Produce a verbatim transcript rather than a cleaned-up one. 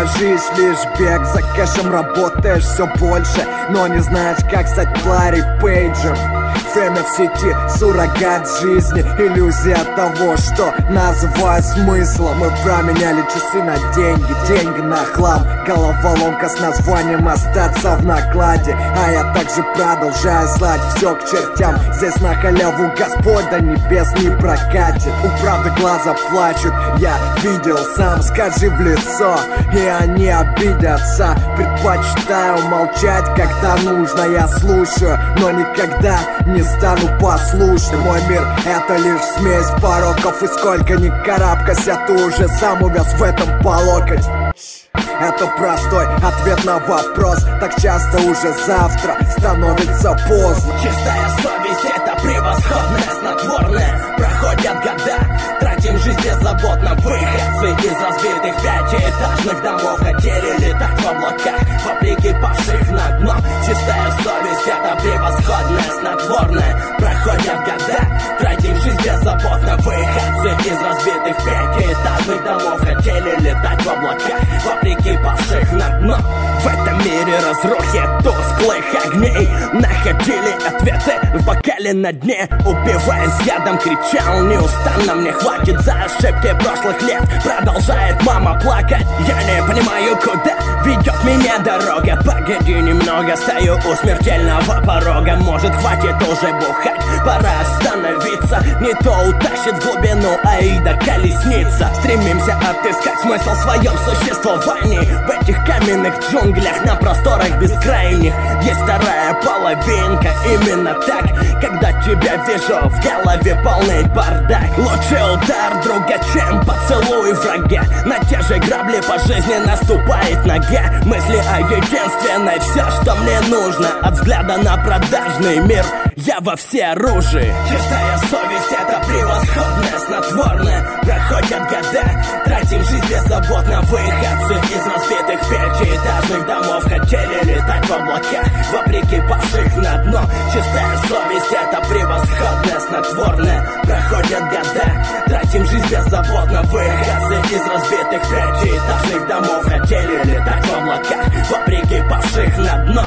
жизнь лишь бег, за кэшем работаешь все больше, но не знаешь, как стать Ларри Пейджем. Время в сети, суррогат жизни, иллюзия того, что называю смыслом. Мы променяли часы на деньги, деньги на хлам. Головоломка с названием «Остаться в накладе». А я также продолжаю слать все к чертям. Здесь на халяву Господь до небес не прокатит. У правды глаза плачут, я видел сам, скажи в лицо, и они обидятся. Предпочитаю молчать, когда нужно, я слушаю, но никогда не стану послушным. Мой мир — это лишь смесь пороков, и сколько ни карабкайся, ты уже сам увяз в этом по локоть. Это простой ответ на вопрос, так часто уже завтра становится поздно. Чистая совесть — это превосходное снотворное. Проходят года, тратим жизнь беззаботно. Выходцы из разбитых пятиэтажных домов хотели летать в облаках, вопреки павших на дно. Чистая совесть — это превосходное снотворное. Проходят года, тратим жизнь беззаботно. Выходцы из разбитых пятиэтажных домов хотели летать в облаках, вопреки павших на дно. В этом мире разрухи тусклых огней находили ответы в бокале на дне. Убиваясь ядом, кричал неустанно: мне хватит за ошибки прошлых лет. Продолжает мама плакать, я не понимаю, куда ведет меня дорога. Погоди немного, стою у смертельного порога. Может, хватит уже бухать, пора остановиться. Не то утащит в глубину Аида колесница. Стремимся отыскать смысл в своем существовании. В этих каменных джунглях, на просторах бескрайних, есть вторая половинка. Именно так, когда тебя вижу, в голове полный бардак. Лучший удар друга, чем поцелуй врага. На те же грабли по жизни наступает нога. Мысли о единственной, все, что мне нужно. От взгляда на продажный мир я во всеоружии. Чистая совесть — это превосходное снотворное. Проходят года, тратим жизнь беззаботно. Выходцы из разбитых пятиэтажных домов хотели летать в облаках, вопреки павших на дно. Чистая совесть — это превосходное снотворное. Проходят года, тратим жизнь беззаботно. Выходцы из разбитых пятиэтажных домов хотели летать в облаках, вопреки павших на дно.